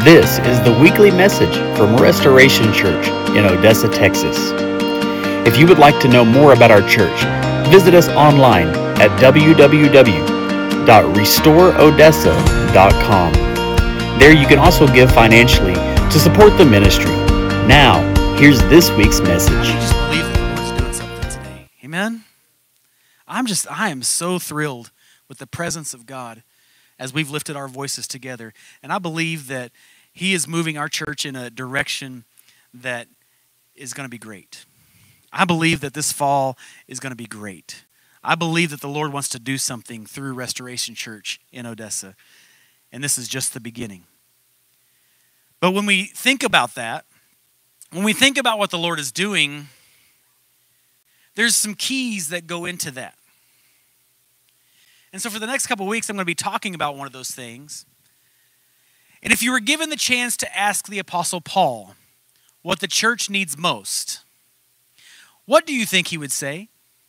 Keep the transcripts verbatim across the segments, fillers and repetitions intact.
This is the weekly message from Restoration Church in Odessa, Texas. If you would like to know more about our church, visit us online at w w w dot restore odessa dot com. There you can also give financially to support the ministry. Now, here's this week's message. I just believe that the Lord's doing something today. Amen? I'm just, I am so thrilled with the presence of God as we've lifted our voices together. And I believe that He is moving our church in a direction that is going to be great. I believe that this fall is going to be great. I believe that the Lord wants to do something through Restoration Church in Odessa. And this is just the beginning. But when we think about that, when we think about what the Lord is doing, there's some keys that go into that. And so for the next couple of weeks, I'm going to be talking about one of those things. And if you were given the chance to ask the Apostle Paul what the church needs most, what do you think he would say?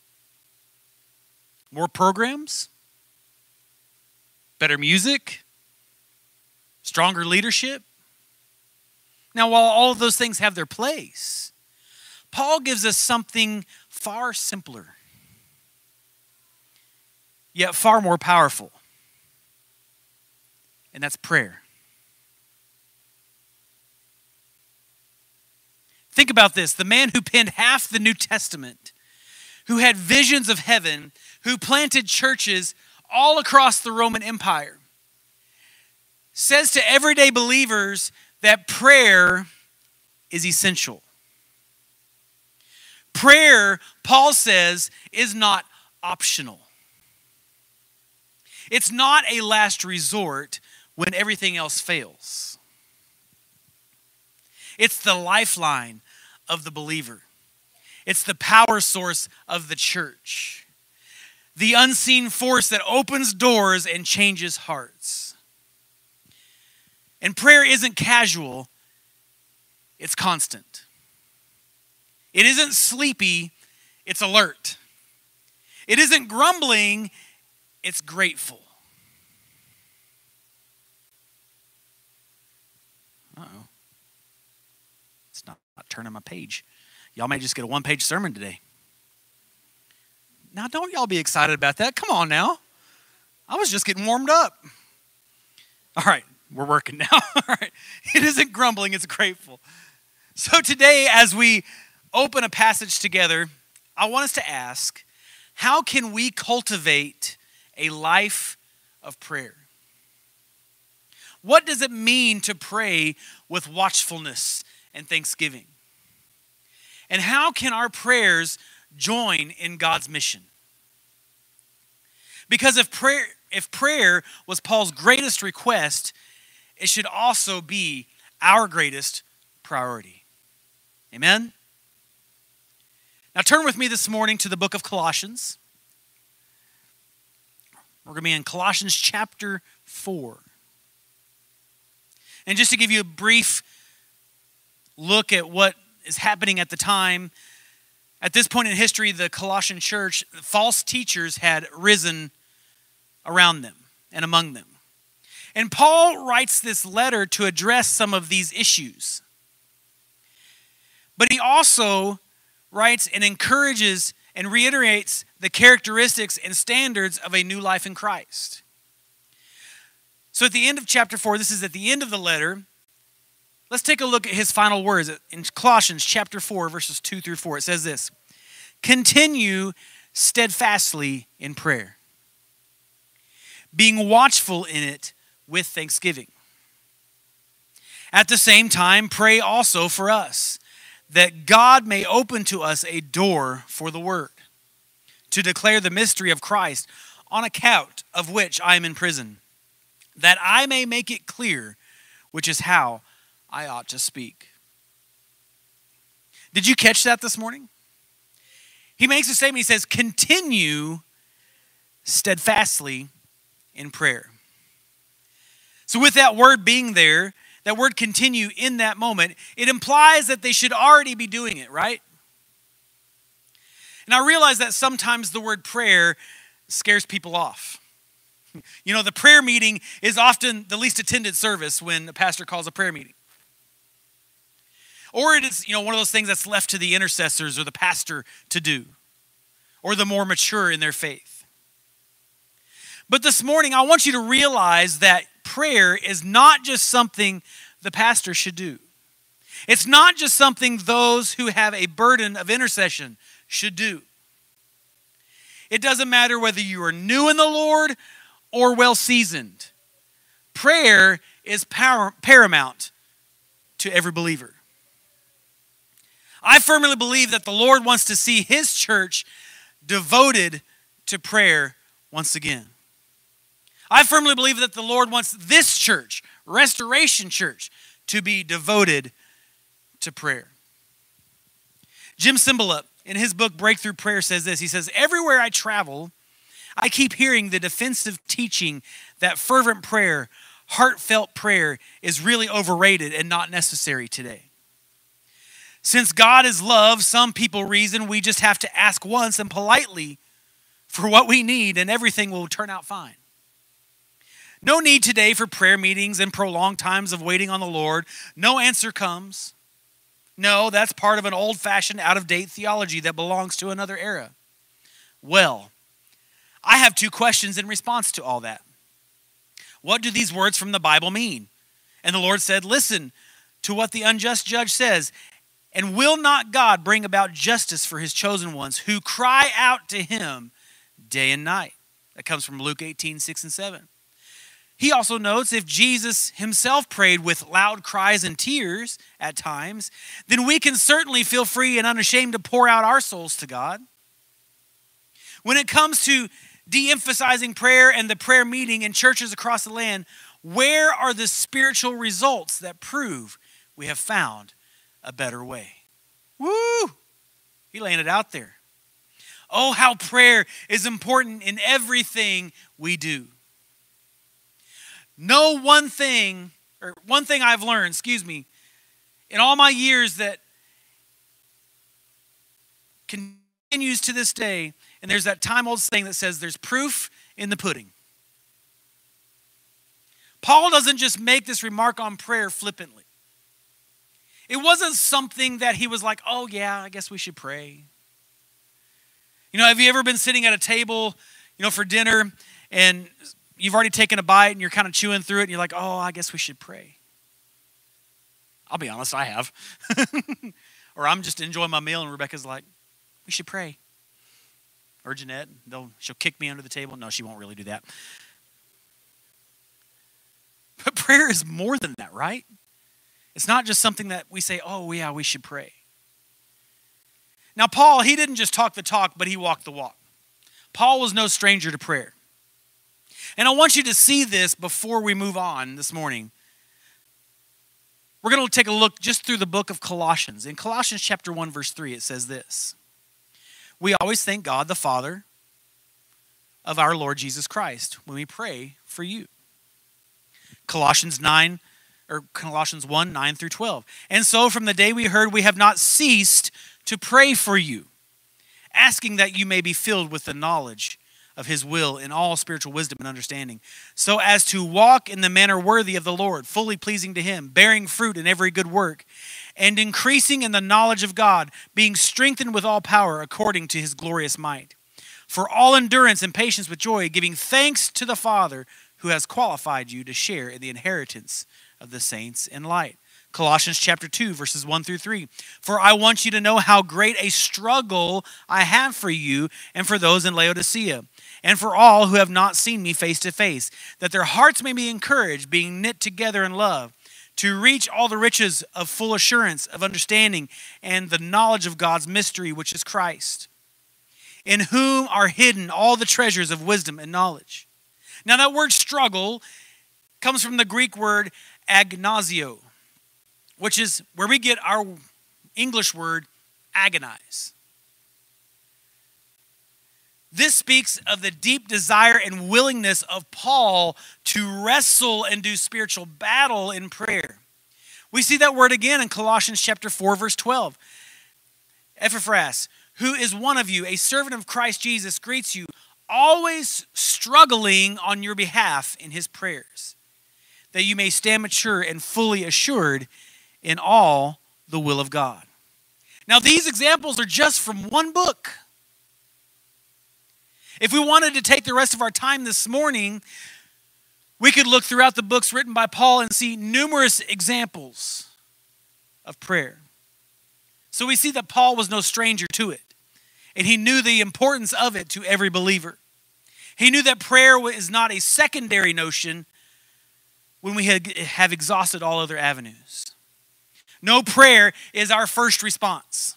More programs? Better music? Stronger leadership? Now, while all of those things have their place, Paul gives us something far simpler, yet far more powerful. And that's prayer. Think about this. The man who penned half the New Testament, who had visions of heaven, who planted churches all across the Roman Empire, says to everyday believers that prayer is essential. Prayer, Paul says, is not optional. It's not a last resort when everything else fails. It's the lifeline of the believer. It's the power source of the church. The unseen force that opens doors and changes hearts. And prayer isn't casual, it's constant. It isn't sleepy, it's alert. It isn't grumbling, it's grateful. Uh-oh. It's not, not turning my page. Y'all may just get a one-page sermon today. Now, don't y'all be excited about that. Come on now. I was just getting warmed up. All right, we're working now. All right. It isn't grumbling, it's grateful. So today, as we open a passage together, I want us to ask, how can we cultivate a life of prayer? What does it mean to pray with watchfulness and thanksgiving? And how can our prayers join in God's mission? Because if prayer, if prayer was Paul's greatest request, it should also be our greatest priority. Amen? Now turn with me this morning to the book of Colossians. We're going to be in Colossians chapter four. And just to give you a brief look at what is happening at the time, at this point in history, the Colossian church, false teachers had risen around them and among them. And Paul writes this letter to address some of these issues. But he also writes and encourages and reiterates the characteristics and standards of a new life in Christ. So at the end of chapter four, this is at the end of the letter, let's take a look at his final words. In Colossians chapter four, verses two through four, it says this: continue steadfastly in prayer, being watchful in it with thanksgiving. At the same time, pray also for us, that God may open to us a door for the word, to declare the mystery of Christ, on account of which I am in prison, that I may make it clear, which is how I ought to speak. Did you catch that this morning? He makes a statement, he says, continue steadfastly in prayer. So with that word being there, that word continue in that moment, it implies that they should already be doing it, right? And I realize that sometimes the word prayer scares people off. You know, the prayer meeting is often the least attended service when a pastor calls a prayer meeting. Or it is, you know, one of those things that's left to the intercessors or the pastor to do, or the more mature in their faith. But this morning, I want you to realize that prayer is not just something the pastor should do. It's not just something those who have a burden of intercession should do. It doesn't matter whether you are new in the Lord or well-seasoned. Prayer is par- paramount to every believer. I firmly believe that the Lord wants to see His church devoted to prayer once again. I firmly believe that the Lord wants this church, Restoration Church, to be devoted to prayer. Jim Cymbala, in his book Breakthrough Prayer, says this. He says, everywhere I travel, I keep hearing the defensive teaching that fervent prayer, heartfelt prayer, is really overrated and not necessary today. Since God is love, some people reason we just have to ask once and politely for what we need and everything will turn out fine. No need today for prayer meetings and prolonged times of waiting on the Lord. No answer comes. No, that's part of an old-fashioned, out-of-date theology that belongs to another era. Well, I have two questions in response to all that. What do these words from the Bible mean? And the Lord said, listen to what the unjust judge says. And will not God bring about justice for His chosen ones who cry out to Him day and night? That comes from Luke eighteen, six and seven. He also notes if Jesus Himself prayed with loud cries and tears at times, then we can certainly feel free and unashamed to pour out our souls to God. When it comes to de-emphasizing prayer and the prayer meeting in churches across the land, where are the spiritual results that prove we have found a better way? Woo! He laying it out there. Oh, how prayer is important in everything we do. No one thing, or one thing I've learned, excuse me, in all my years that continues to this day, and there's that time-old saying that says there's proof in the pudding. Paul doesn't just make this remark on prayer flippantly. It wasn't something that he was like, oh yeah, I guess we should pray. You know, have you ever been sitting at a table, you know, for dinner, and you've already taken a bite and you're kind of chewing through it and you're like, oh, I guess we should pray. I'll be honest, I have. Or I'm just enjoying my meal and Rebecca's like, we should pray. Or Jeanette, they'll, she'll kick me under the table. No, she won't really do that. But prayer is more than that, right? It's not just something that we say, oh yeah, we should pray. Now Paul, he didn't just talk the talk, but he walked the walk. Paul was no stranger to prayer. And I want you to see this before we move on this morning. We're going to take a look just through the book of Colossians. In Colossians chapter one, verse three, it says this. We always thank God the Father of our Lord Jesus Christ when we pray for you. Colossians nine, or Colossians one, nine through twelve. And so from the day we heard, we have not ceased to pray for you, asking that you may be filled with the knowledge of His will in all spiritual wisdom and understanding, so as to walk in the manner worthy of the Lord, fully pleasing to Him, bearing fruit in every good work, and increasing in the knowledge of God, being strengthened with all power according to His glorious might, for all endurance and patience with joy, giving thanks to the Father who has qualified you to share in the inheritance of the saints in light. Colossians chapter two, verses one through three. For I want you to know how great a struggle I have for you and for those in Laodicea, and for all who have not seen me face to face, that their hearts may be encouraged, being knit together in love, to reach all the riches of full assurance of understanding and the knowledge of God's mystery, which is Christ, in whom are hidden all the treasures of wisdom and knowledge. Now that word struggle comes from the Greek word agnazio, which is where we get our English word agonize. This speaks of the deep desire and willingness of Paul to wrestle and do spiritual battle in prayer. We see that word again in Colossians chapter four, verse twelve. Epaphras, who is one of you, a servant of Christ Jesus, greets you, always struggling on your behalf in his prayers, that you may stand mature and fully assured in all the will of God. Now, these examples are just from one book. If we wanted to take the rest of our time this morning, we could look throughout the books written by Paul and see numerous examples of prayer. So we see that Paul was no stranger to it, and he knew the importance of it to every believer. He knew that prayer is not a secondary notion when we have exhausted all other avenues. No, prayer is our first response.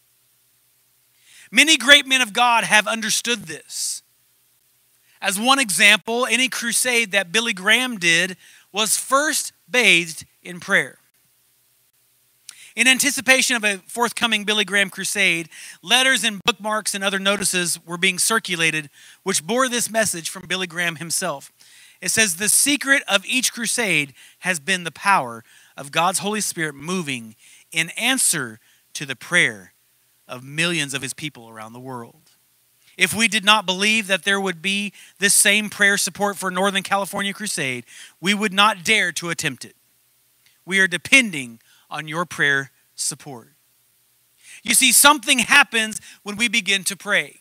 Many great men of God have understood this. As one example, any crusade that Billy Graham did was first bathed in prayer. In anticipation of a forthcoming Billy Graham crusade, letters and bookmarks and other notices were being circulated, which bore this message from Billy Graham himself. It says, "The secret of each crusade has been the power of God's Holy Spirit moving in answer to the prayer of millions of his people around the world." If we did not believe that there would be this same prayer support for Northern California crusade, we would not dare to attempt it. We are depending on your prayer support. You see, something happens when we begin to pray.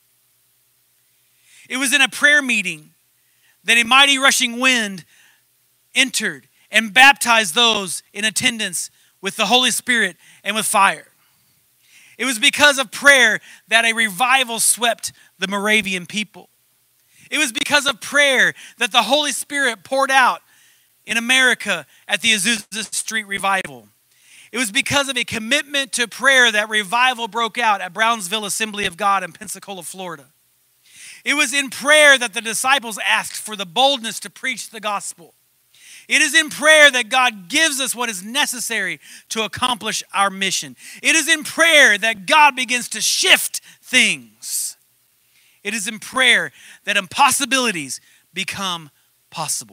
It was in a prayer meeting that a mighty rushing wind entered and baptized those in attendance with the Holy Spirit and with fire. It was because of prayer that a revival swept the Moravian people. It was because of prayer that the Holy Spirit poured out in America at the Azusa Street Revival. It was because of a commitment to prayer that revival broke out at Brownsville Assembly of God in Pensacola, Florida. It was in prayer that the disciples asked for the boldness to preach the gospel. It is in prayer that God gives us what is necessary to accomplish our mission. It is in prayer that God begins to shift things. It is in prayer that impossibilities become possible.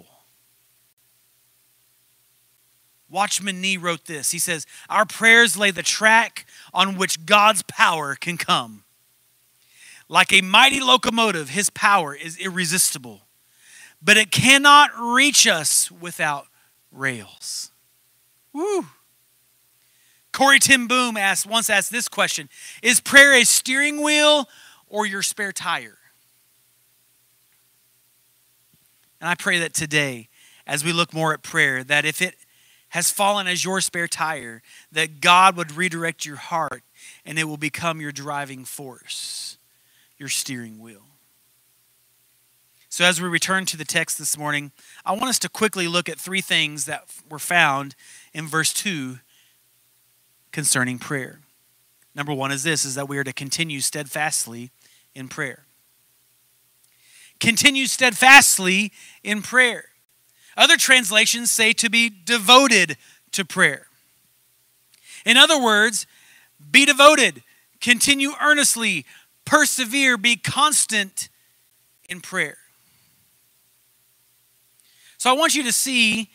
Watchman Nee wrote this. He says, "Our prayers lay the track on which God's power can come. Like a mighty locomotive, his power is irresistible. But it cannot reach us without rails." Woo! Corey Ten Boom asked, once asked this question: "Is prayer a steering wheel or your spare tire?" And I pray that today, as we look more at prayer, that if it has fallen as your spare tire, that God would redirect your heart and it will become your driving force, your steering wheel. So as we return to the text this morning, I want us to quickly look at three things that were found in verse two concerning prayer. Number one is this, is that we are to continue steadfastly in prayer. Continue steadfastly in prayer. Other translations say to be devoted to prayer. In other words, be devoted, continue earnestly, persevere, be constant in prayer. So I want you to see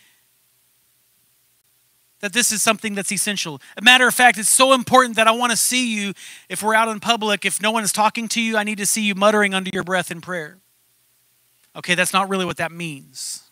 that this is something that's essential. A matter of fact, it's so important that I want to see you, if we're out in public, if no one is talking to you, I need to see you muttering under your breath in prayer. Okay, that's not really what that means.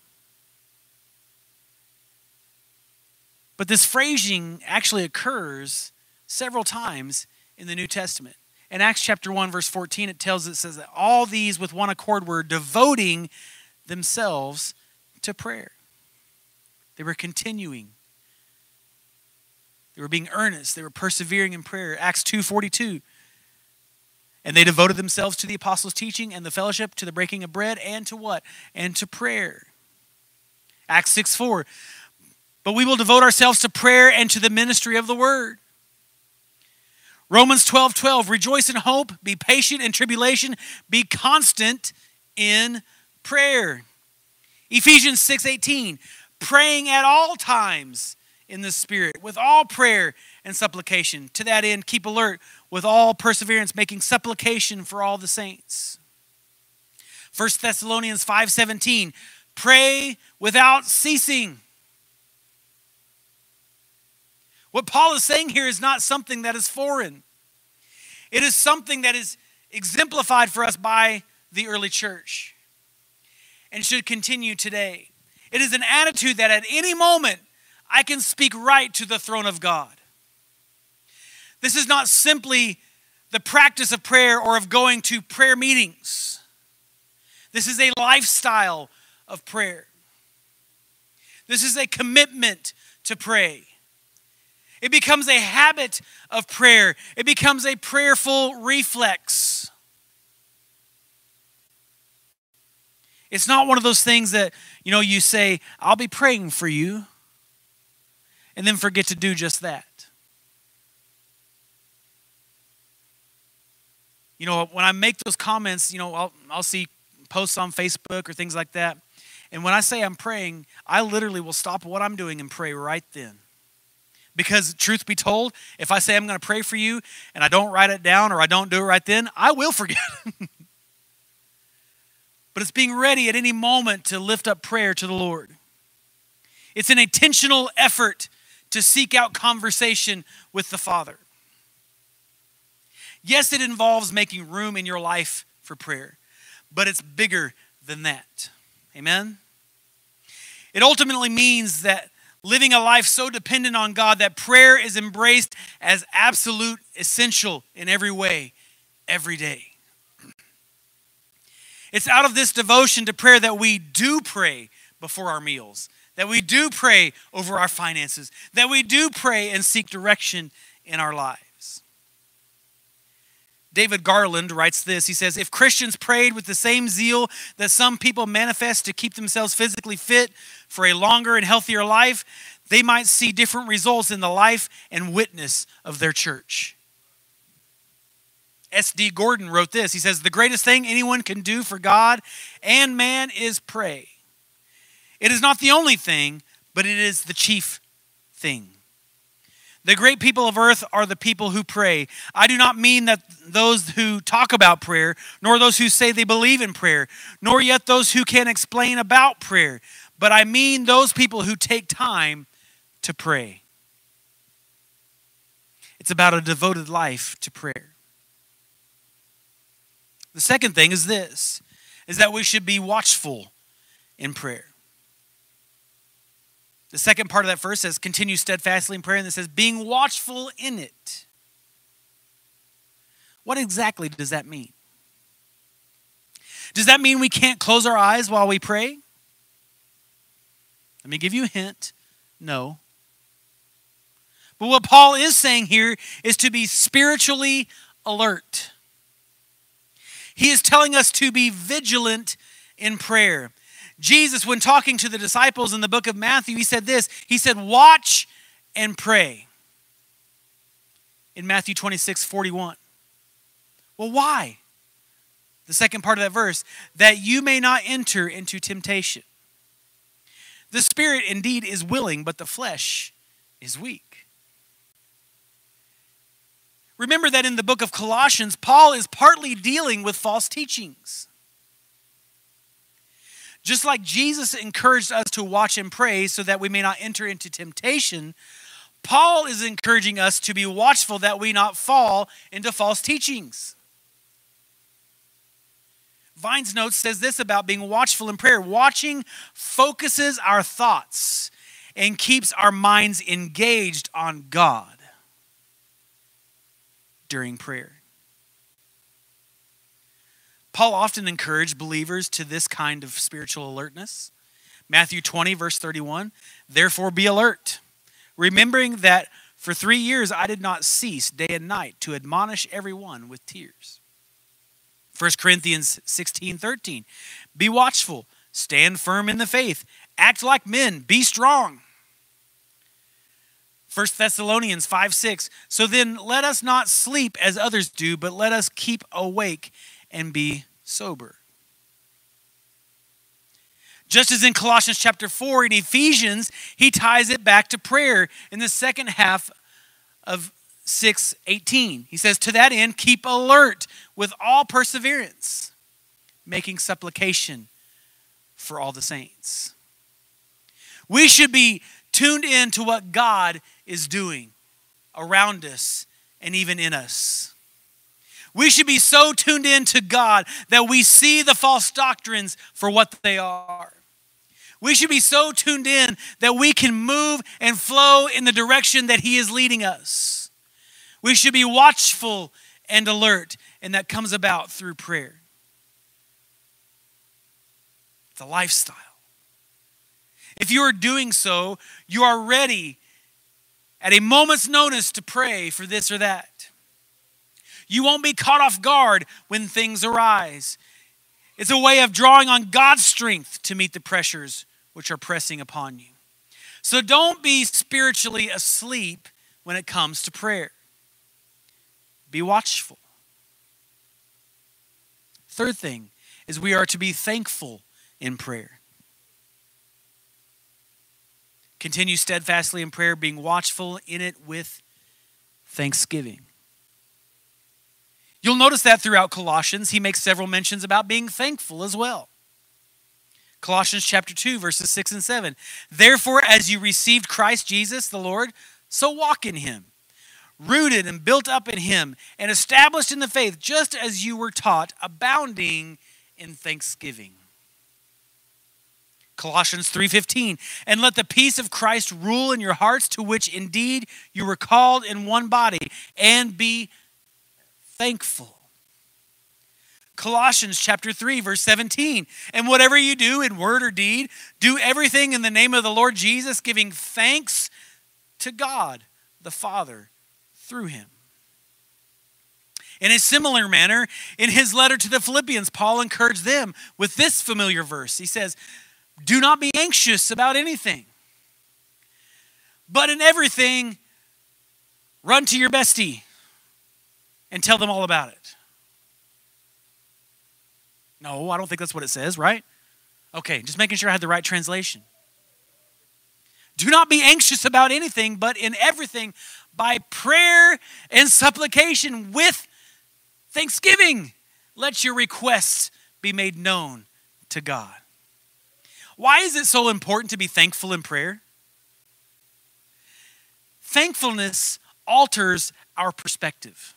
But this phrasing actually occurs several times in the New Testament. In Acts chapter one, verse fourteen, it tells, it says that all these with one accord were devoting themselves to prayer. They were continuing. They were being earnest. They were persevering in prayer. Acts two forty-two. And they devoted themselves to the apostles' teaching and the fellowship, to the breaking of bread, and to what? And to prayer. Acts six four. But we will devote ourselves to prayer and to the ministry of the word. Romans twelve twelve. Rejoice in hope, be patient in tribulation, be constant in prayer. Ephesians six eighteen. Praying at all times in the Spirit, with all prayer and supplication. To that end, keep alert with all perseverance, making supplication for all the saints. First Thessalonians five seventeen, pray without ceasing. What Paul is saying here is not something that is foreign. It is something that is exemplified for us by the early church and should continue today. It is an attitude that at any moment I can speak right to the throne of God. This is not simply the practice of prayer or of going to prayer meetings. This is a lifestyle of prayer. This is a commitment to pray. It becomes a habit of prayer. It becomes a prayerful reflex. It's not one of those things that, you know, you say, I'll be praying for you, and then forget to do just that. You know, when I make those comments, you know, I'll, I'll see posts on Facebook or things like that. And when I say I'm praying, I literally will stop what I'm doing and pray right then. Because truth be told, if I say I'm going to pray for you and I don't write it down or I don't do it right then, I will forget. But it's being ready at any moment to lift up prayer to the Lord. It's an intentional effort to seek out conversation with the Father. Yes, it involves making room in your life for prayer, but it's bigger than that. Amen? It ultimately means that living a life so dependent on God that prayer is embraced as absolute essential in every way, every day. It's out of this devotion to prayer that we do pray before our meals, that we do pray over our finances, that we do pray and seek direction in our lives. David Garland writes this. He says, if Christians prayed with the same zeal that some people manifest to keep themselves physically fit for a longer and healthier life, they might see different results in the life and witness of their church. S D Gordon wrote this. He says, the greatest thing anyone can do for God and man is pray. It is not the only thing, but it is the chief thing. The great people of earth are the people who pray. I do not mean that those who talk about prayer, nor those who say they believe in prayer, nor yet those who can explain about prayer, but I mean those people who take time to pray. It's about a devoted life to prayer. The second thing is this, is that we should be watchful in prayer. The second part of that verse says, continue steadfastly in prayer, and it says, being watchful in it. What exactly does that mean? Does that mean we can't close our eyes while we pray? Let me give you a hint. No. But what Paul is saying here is to be spiritually alert. He is telling us to be vigilant in prayer. Jesus, when talking to the disciples in the book of Matthew, he said this. He said, watch and pray. In Matthew twenty-six forty-one. Well, why? The second part of that verse, that you may not enter into temptation. The spirit indeed is willing, but the flesh is weak. Remember that in the book of Colossians, Paul is partly dealing with false teachings. Just like Jesus encouraged us to watch and pray so that we may not enter into temptation, Paul is encouraging us to be watchful that we not fall into false teachings. Vine's Notes says this about being watchful in prayer. Watching focuses our thoughts and keeps our minds engaged on God during prayer. Paul often encouraged believers to this kind of spiritual alertness. Matthew twenty, verse thirty-one, therefore be alert, remembering that for three years I did not cease day and night to admonish everyone with tears. First Corinthians sixteen, thirteen, be watchful, stand firm in the faith, act like men, be strong. First Thessalonians five, six, so then let us not sleep as others do, but let us keep awake and be sober. Just as in Colossians chapter four, in Ephesians, he ties it back to prayer in the second half of six eighteen. He says, to that end, keep alert with all perseverance, making supplication for all the saints. We should be tuned in to what God is doing around us and even in us. We should be so tuned in to God that we see the false doctrines for what they are. We should be so tuned in that we can move and flow in the direction that he is leading us. We should be watchful and alert, and that comes about through prayer. It's a lifestyle. If you are doing so, you are ready at a moment's notice to pray for this or that. You won't be caught off guard when things arise. It's a way of drawing on God's strength to meet the pressures which are pressing upon you. So don't be spiritually asleep when it comes to prayer. Be watchful. Third thing is we are to be thankful in prayer. Continue steadfastly in prayer, being watchful in it with thanksgiving. You'll notice that throughout Colossians, he makes several mentions about being thankful as well. Colossians chapter two, verses six and seven. Therefore, as you received Christ Jesus the Lord, so walk in him, rooted and built up in him, and established in the faith, just as you were taught, abounding in thanksgiving. Colossians three fifteen, and let the peace of Christ rule in your hearts, to which indeed you were called in one body, and be thankful. Colossians chapter three, verse seventeen, and whatever you do in word or deed, do everything in the name of the Lord Jesus, giving thanks to God the Father through him. In a similar manner, in his letter to the Philippians, Paul encouraged them with this familiar verse. He says, do not be anxious about anything, but in everything, run to your bestie and tell them all about it. No, I don't think that's what it says, right? Okay, just making sure I had the right translation. Do not be anxious about anything, but in everything, by prayer and supplication with thanksgiving, let your requests be made known to God. Why is it so important to be thankful in prayer? Thankfulness alters our perspective.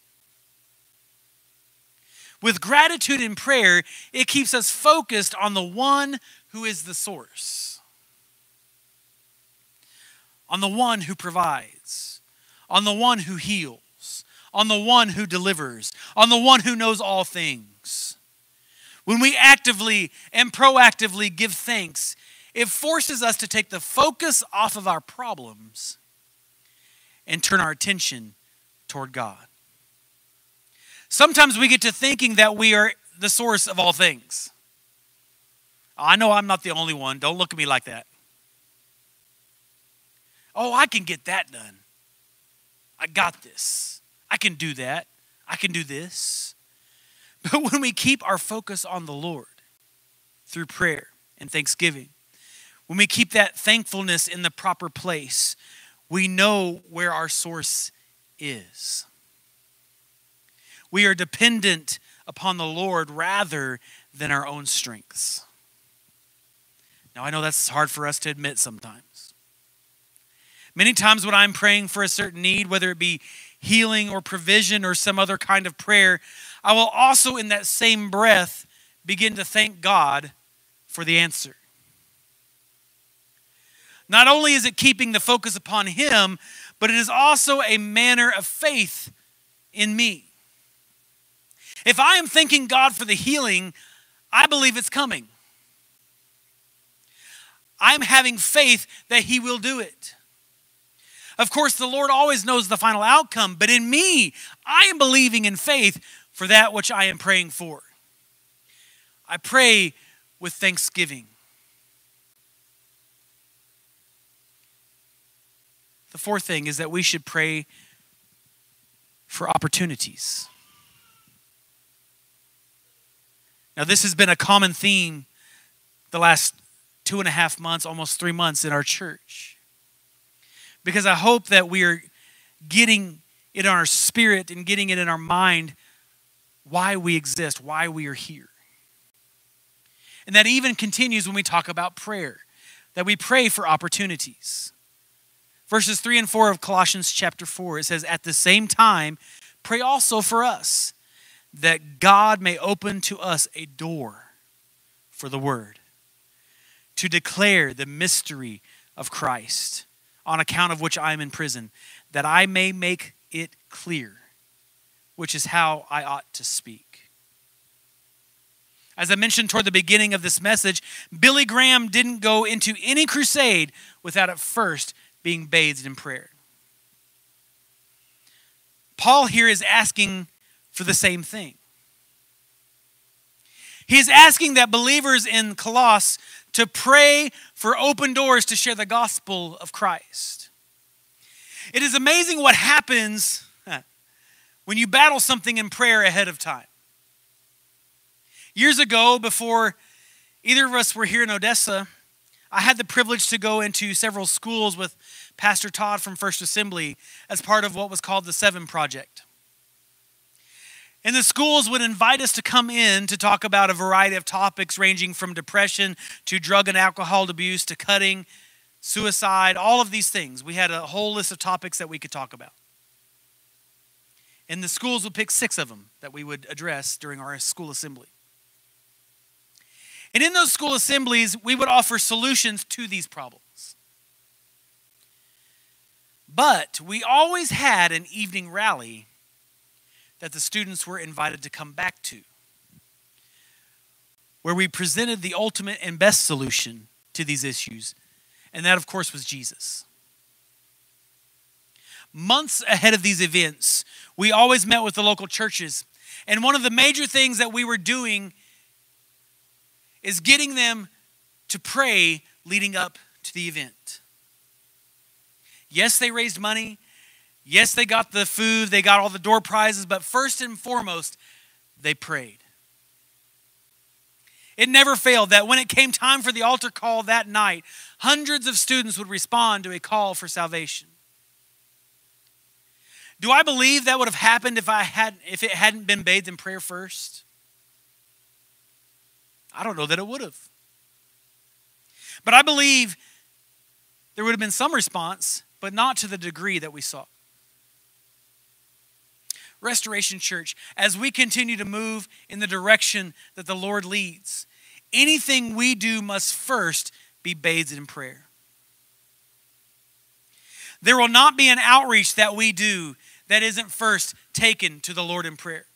With gratitude in prayer, it keeps us focused on the one who is the source, on the one who provides, on the one who heals, on the one who delivers, on the one who knows all things. When we actively and proactively give thanks, it forces us to take the focus off of our problems and turn our attention toward God. Sometimes we get to thinking that we are the source of all things. I know I'm not the only one. Don't look at me like that. Oh, I can get that done. I got this. I can do that. I can do this. But when we keep our focus on the Lord through prayer and thanksgiving, when we keep that thankfulness in the proper place, we know where our source is. We are dependent upon the Lord rather than our own strengths. Now, I know that's hard for us to admit sometimes. Many times when I'm praying for a certain need, whether it be healing or provision or some other kind of prayer, I will also in that same breath begin to thank God for the answer. Not only is it keeping the focus upon him, but it is also a manner of faith in me. If I am thanking God for the healing, I believe it's coming. I'm having faith that he will do it. Of course, the Lord always knows the final outcome, but in me, I am believing in faith for that which I am praying for. I pray with thanksgiving. The fourth thing is that we should pray for opportunities. Now, this has been a common theme the last two and a half months, almost three months in our church. Because I hope that we are getting it in our spirit and getting it in our mind why we exist, why we are here. And that even continues when we talk about prayer, that we pray for opportunities. Verses three and four of Colossians chapter four, it says, at the same time, pray also for us, that God may open to us a door for the word, to declare the mystery of Christ, on account of which I am in prison, that I may make it clear, which is how I ought to speak. As I mentioned toward the beginning of this message, Billy Graham didn't go into any crusade without at first being bathed in prayer. Paul here is asking for the same thing. He is asking that believers in Colossus to pray for open doors to share the gospel of Christ. It is amazing what happens when you battle something in prayer ahead of time. Years ago, before either of us were here in Odessa, I had the privilege to go into several schools with Pastor Todd from First Assembly as part of what was called the Seven Project. And the schools would invite us to come in to talk about a variety of topics ranging from depression to drug and alcohol abuse to cutting, suicide, all of these things. We had a whole list of topics that we could talk about. And the schools would pick six of them that we would address during our school assembly. And in those school assemblies, we would offer solutions to these problems. But we always had an evening rally that the students were invited to come back to, where we presented the ultimate and best solution to these issues, and that, of course, was Jesus. Months ahead of these events, we always met with the local churches, and one of the major things that we were doing is getting them to pray leading up to the event. Yes, they raised money. Yes, they got the food, they got all the door prizes, but first and foremost, they prayed. It never failed that when it came time for the altar call that night, hundreds of students would respond to a call for salvation. Do I believe that would have happened if I had if it hadn't been bathed in prayer first? I don't know that it would have. But I believe there would have been some response, but not to the degree that we saw. Restoration Church, as we continue to move in the direction that the Lord leads, anything we do must first be bathed in prayer. There will not be an outreach that we do that isn't first taken to the Lord in prayer.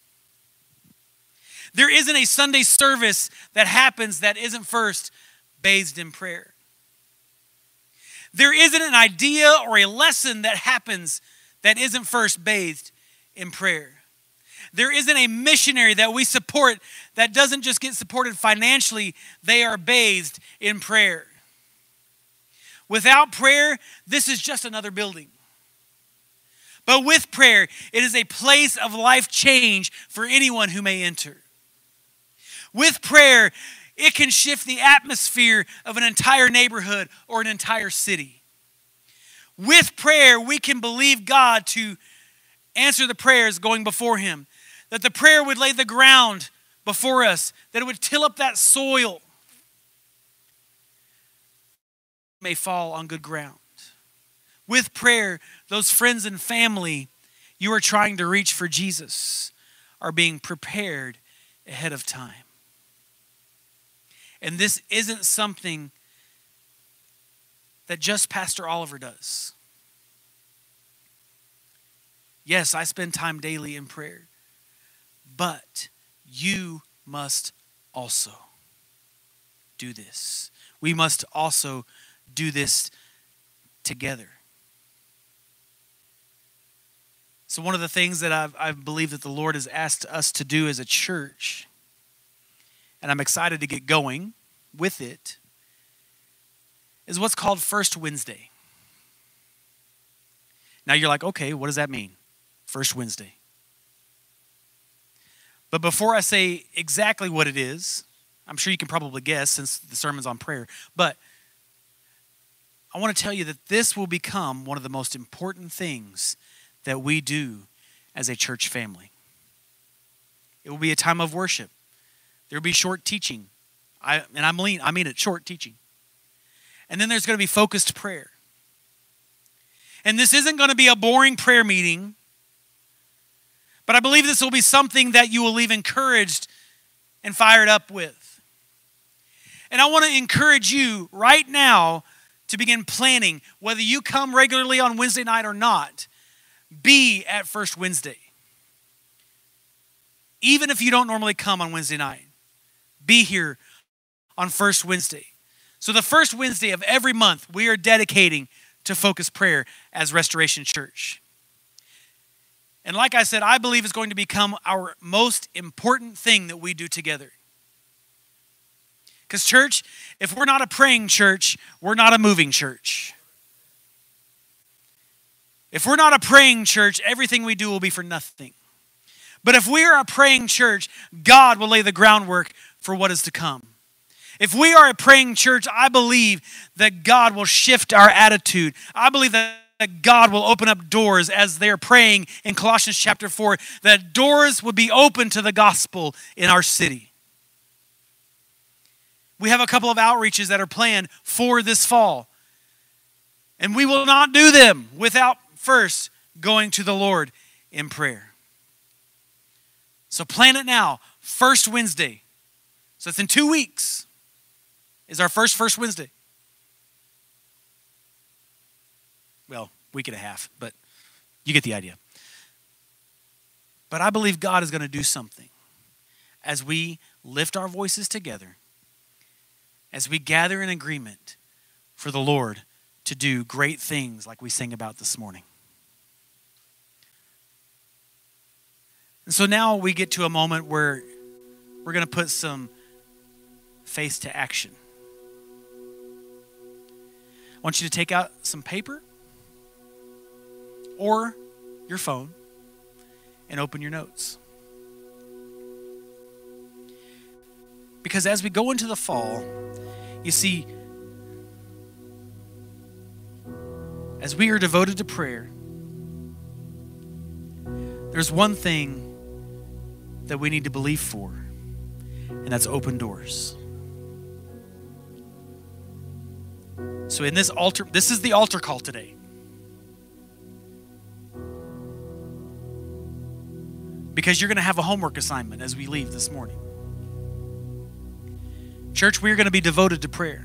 There isn't a Sunday service that happens that isn't first bathed in prayer. There isn't an idea or a lesson that happens that isn't first bathed in prayer. There isn't a missionary that we support that doesn't just get supported financially. They are bathed in prayer. Without prayer, this is just another building. But with prayer, it is a place of life change for anyone who may enter. With prayer, it can shift the atmosphere of an entire neighborhood or an entire city. With prayer, we can believe God to answer the prayers going before him. That the prayer would lay the ground before us. That it would till up that soil. May fall on good ground. With prayer, those friends and family you are trying to reach for Jesus are being prepared ahead of time. And this isn't something that just Pastor Oliver does. Yes, I spend time daily in prayer, but you must also do this. We must also do this together. So one of the things that I've, I believe that the Lord has asked us to do as a church, and I'm excited to get going with it, is what's called First Wednesday. Now you're like, okay, what does that mean? First Wednesday. But before I say exactly what it is, I'm sure you can probably guess since the sermon's on prayer, but I want to tell you that this will become one of the most important things that we do as a church family. It will be a time of worship. There will be short teaching. I, and I mean, I mean it, short teaching. And then there's going to be focused prayer. And this isn't going to be a boring prayer meeting, But I believe this will be something that you will leave encouraged and fired up with. And I want to encourage you right now to begin planning, whether you come regularly on Wednesday night or not, be at First Wednesday. Even if you don't normally come on Wednesday night, be here on First Wednesday. So the first Wednesday of every month, we are dedicating to focused prayer as Restoration Church. And like I said, I believe it's going to become our most important thing that we do together. Because church, if we're not a praying church, we're not a moving church. If we're not a praying church, everything we do will be for nothing. But if we are a praying church, God will lay the groundwork for what is to come. If we are a praying church, I believe that God will shift our attitude. I believe that that God will open up doors as they're praying in Colossians chapter four, that doors would be open to the gospel in our city. We have a couple of outreaches that are planned for this fall. And we will not do them without first going to the Lord in prayer. So plan it now. First Wednesday. So it's in two weeks is our first First Wednesday. Well, week and a half, but you get the idea. But I believe God is going to do something as we lift our voices together, as we gather in agreement for the Lord to do great things like we sang about this morning. And so now we get to a moment where we're going to put some faith to action. I want you to take out some paper or your phone and open your notes. Because as we go into the fall, you see, as we are devoted to prayer, there's one thing that we need to believe for, and that's open doors. So in this altar, this is the altar call today. Because you're going to have a homework assignment as we leave this morning. Church, we're going to be devoted to prayer.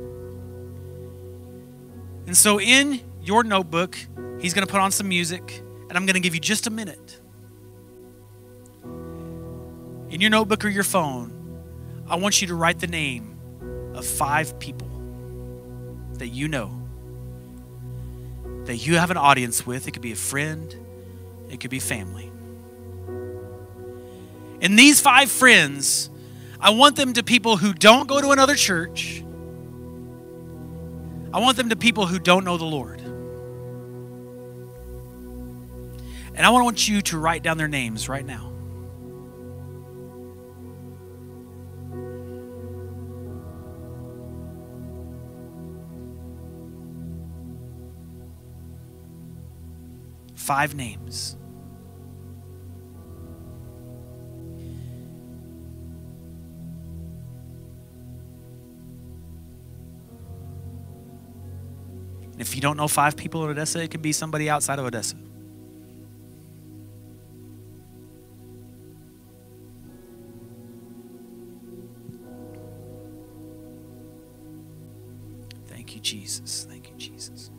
And so in your notebook, he's going to put on some music, and I'm going to give you just a minute. In your notebook or your phone, I want you to write the name of five people that you know, that you have an audience with. It could be a friend, it could be family. And these five friends, I want them to people who don't go to another church. I want them to people who don't know the Lord. And I want you to write down their names right now. Five names. If you don't know five people in Odessa, it could be somebody outside of Odessa. Thank you, Jesus. Thank you, Jesus.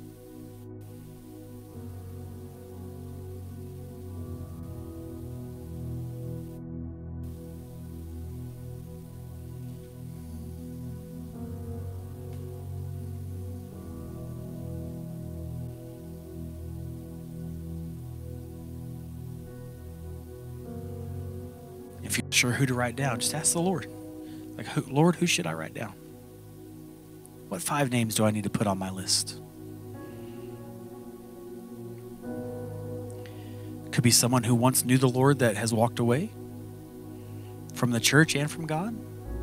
If you're not sure who to write down, just ask the Lord. Like, who, Lord, who should I write down? What five names do I need to put on my list? Could be someone who once knew the Lord that has walked away from the church and from God.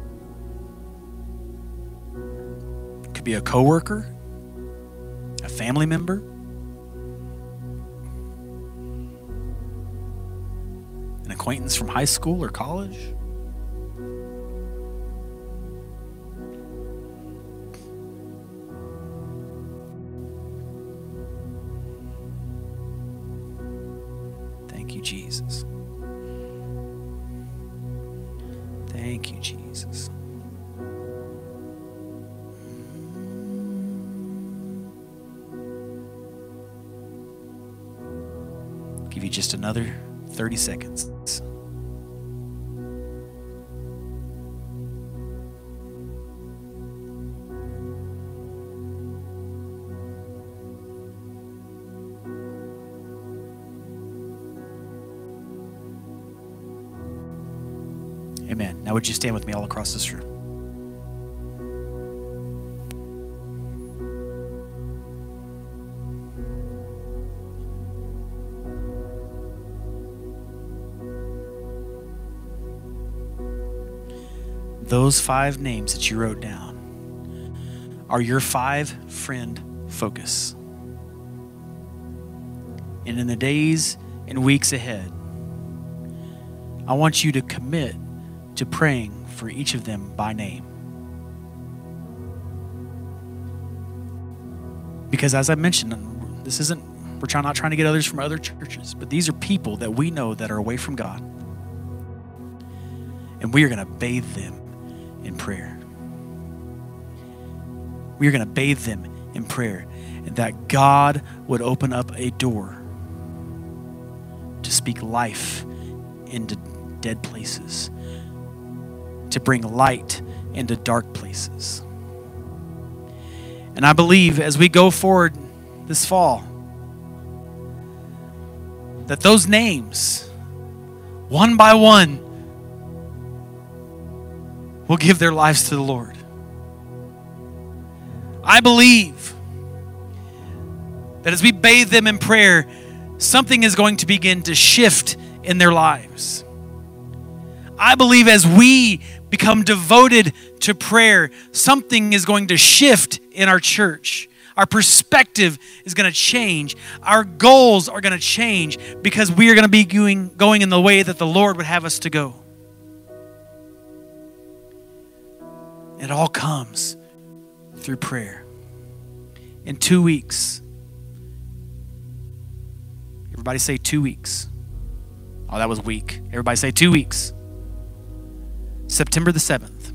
Could be a coworker, a family member, an acquaintance from high school or college. Thank you, Jesus. Jesus. I'll give you just another thirty seconds. Amen. Now would you stand with me all across this room? Those five names that you wrote down are your five friend focus. And in the days and weeks ahead, I want you to commit to praying for each of them by name. Because as I mentioned, this isn't, we're trying, not trying to get others from other churches, but these are people that we know that are away from God. And we are going to bathe them in prayer. We are going to bathe them in prayer. And that God would open up a door to speak life into dead places, to bring light into dark places. And I believe as we go forward this fall, that those names, one by one, will give their lives to the Lord. I believe that as we bathe them in prayer, something is going to begin to shift in their lives. I believe as we become devoted to prayer, something is going to shift in our church. Our perspective is going to change. Our goals are going to change because we are going to be going, going in the way that the Lord would have us to go. It all comes through prayer. In two weeks, everybody say two weeks. Oh, that was weak. Everybody say two weeks. September the seventh.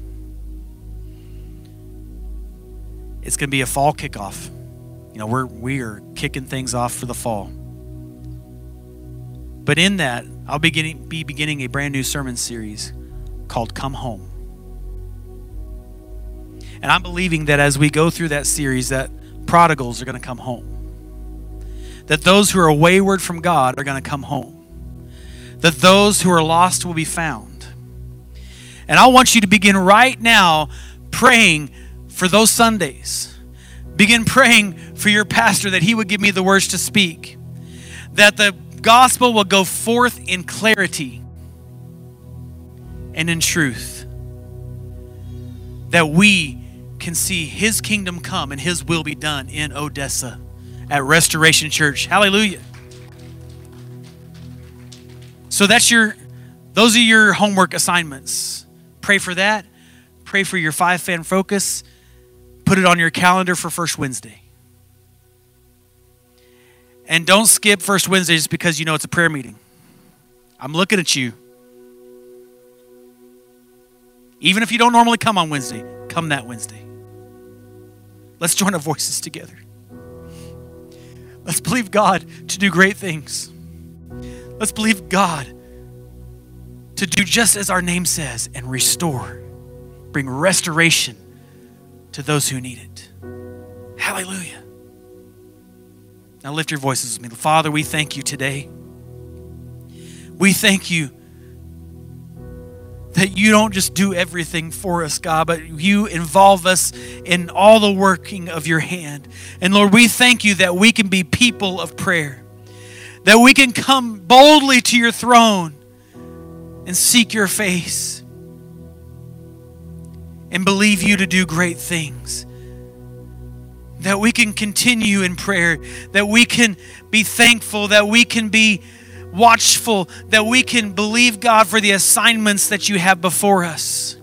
It's going to be a fall kickoff. You know, we're we are kicking things off for the fall. But in that, I'll be beginning, be beginning a brand new sermon series called Come Home. And I'm believing that as we go through that series, that prodigals are going to come home. That those who are wayward from God are going to come home. That those who are lost will be found. And I want you to begin right now praying for those Sundays. Begin praying for your pastor that he would give me the words to speak. That the gospel will go forth in clarity and in truth. That we can see his kingdom come and his will be done in Odessa at Restoration Church. Hallelujah. So that's your, those are your homework assignments. Pray for that. Pray for your five fan focus. Put it on your calendar for First Wednesday. And don't skip First Wednesday just because you know it's a prayer meeting. I'm looking at you. Even if you don't normally come on Wednesday, come that Wednesday. Let's join our voices together. Let's believe God to do great things. Let's believe God to do just as our name says and restore, bring restoration to those who need it. Hallelujah. Now lift your voices with me. Father, we thank you today. We thank you that you don't just do everything for us, God, but you involve us in all the working of your hand. And Lord, we thank you that we can be people of prayer, that we can come boldly to your throne and seek your face and believe you to do great things. That we can continue in prayer, that we can be thankful, that we can be watchful, that we can believe God for the assignments that you have before us.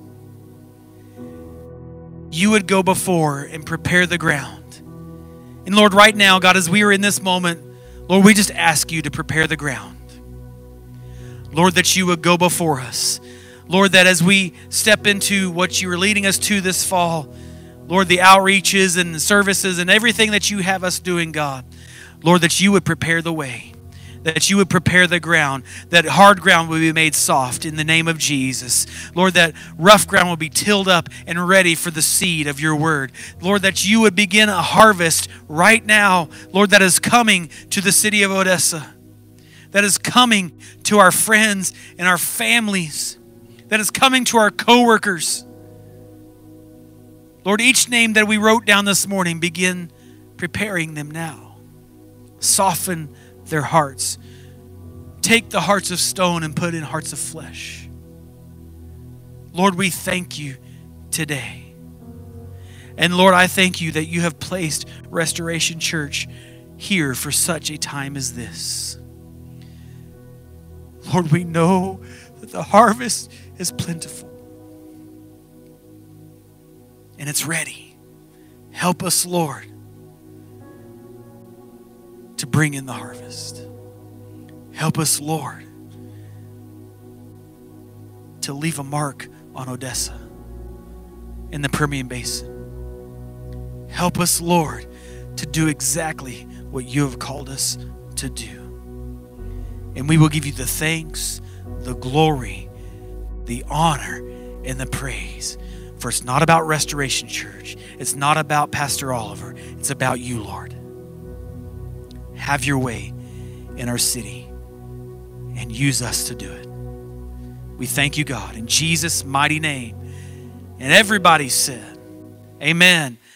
You would go before and prepare the ground. And Lord, right now, God, as we are in this moment, Lord, we just ask you to prepare the ground. Lord, that you would go before us. Lord, that as we step into what you are leading us to this fall, Lord, the outreaches and the services and everything that you have us doing, God, Lord, that you would prepare the way, that you would prepare the ground, that hard ground would be made soft in the name of Jesus. Lord, that rough ground will be tilled up and ready for the seed of your word. Lord, that you would begin a harvest right now, Lord, that is coming to the city of Odessa, that is coming to our friends and our families, that is coming to our coworkers. Lord, each name that we wrote down this morning, begin preparing them now. Soften their hearts. Take the hearts of stone and put in hearts of flesh. Lord, we thank you today. And Lord, I thank you that you have placed Restoration Church here for such a time as this. Lord, we know that the harvest is plentiful and it's ready. Help us, Lord, to bring in the harvest. Help us, Lord, to leave a mark on Odessa in the Permian Basin. Help us, Lord, to do exactly what you have called us to do. And we will give you the thanks, the glory, the honor, and the praise. For it's not about Restoration Church. It's not about Pastor Oliver. It's about you, Lord. Have your way in our city and use us to do it. We thank you, God, in Jesus' mighty name. And everybody said, amen.